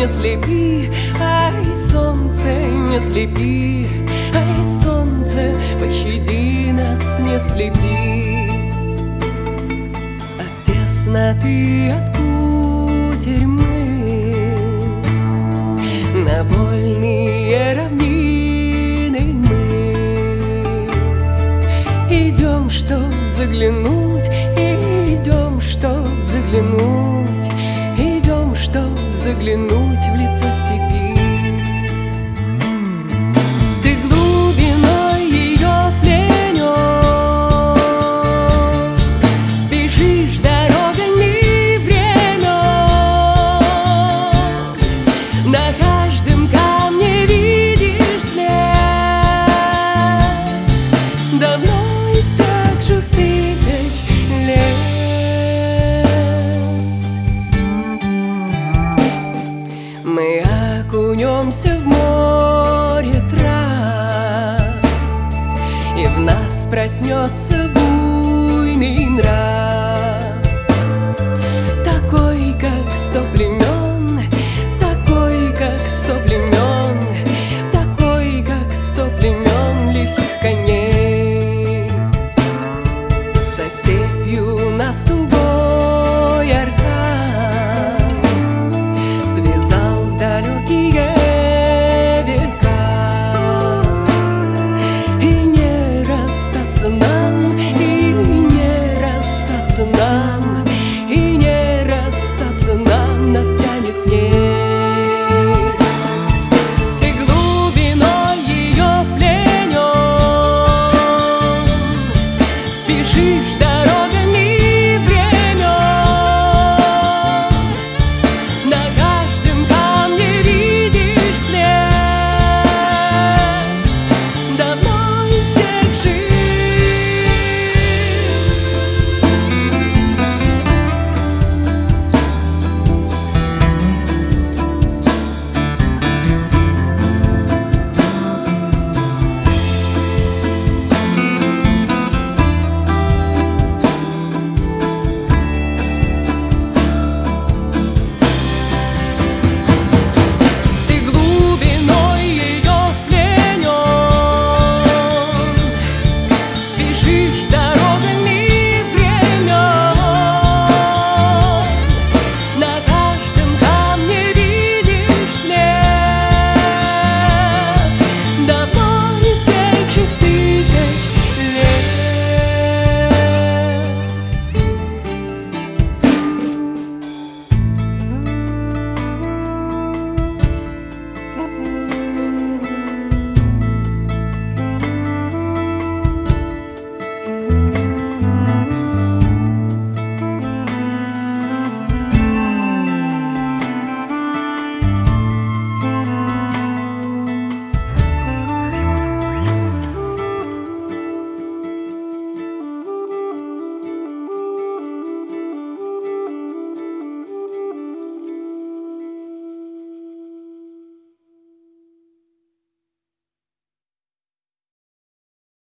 слепи, ай, солнце, не слепи, ай, солнце, пощади нас, не слепи. От тесноты, от кутерьмы на вольные равнины мы идем, чтоб заглянуть, идем, чтоб заглянуть, идем, чтоб заглянуть в лицо степи. Ты глубиной ее пленен, спешишь дорогами времен, на каждом камне видишь след давно истекших тысяч лет. Мы окунемся в море трав, и в нас проснется буйный нрав, такой, как 100 племен, такой, как 100 племен, такой, как 100 племен лихих коней. Со степью нас тугой аркан связал в далекие века, и не расстаться нам, и не расстаться нам, и не расстаться нам, нас тянет к ней. Ты глубиной ее пленен, спешишь